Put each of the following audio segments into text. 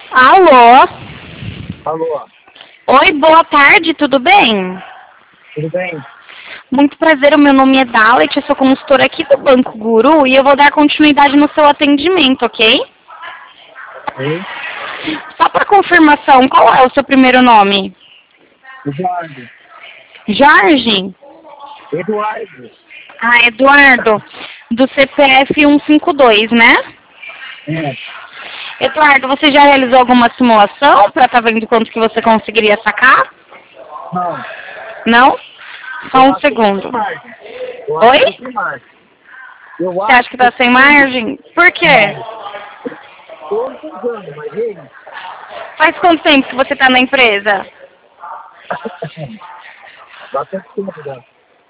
Alô? Alô, Oi, boa tarde, tudo bem? tudo bem? Muito prazer, o meu nome é Dalet, eu sou consultora aqui do Banco Guru e eu vou dar continuidade no seu atendimento, ok? Oi? Só para confirmação, qual é o seu primeiro nome? Eduardo. Jorge? Eduardo. Ah, Eduardo, do CPF 152, né? É. Eduardo, você já realizou alguma simulação para estar vendo quanto que você conseguiria sacar? Não, Não? Só eu um acho que eu tô segundo. sem margem. Eu acho que eu Oi? tô sem margem. Eu Você acha acho que que eu tá tô sem sem margem? Por quê? margem. Tô usando, mas ele... Faz quanto tempo que você tá na empresa? Bastante tempo já.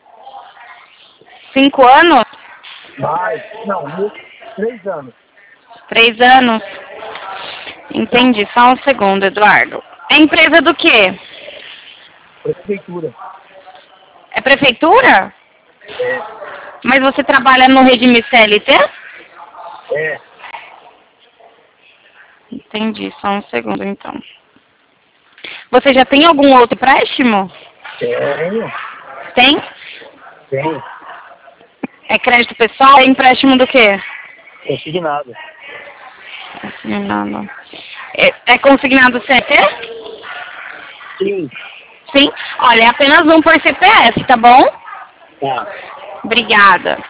5 anos? Mais, não, 3 anos. 3 anos? Entendi, só um segundo, Eduardo. É empresa do quê? Prefeitura. É prefeitura? É, Mas você trabalha no regime CLT? é. Entendi, só um segundo então. Você já tem algum outro empréstimo? Tenho, Tem? tenho. É crédito pessoal? É empréstimo do quê? Consignado. Consignado. É consignado CLT? Sim. Sim. Olha, é apenas um por CPF, tá bom? Tá. Obrigada.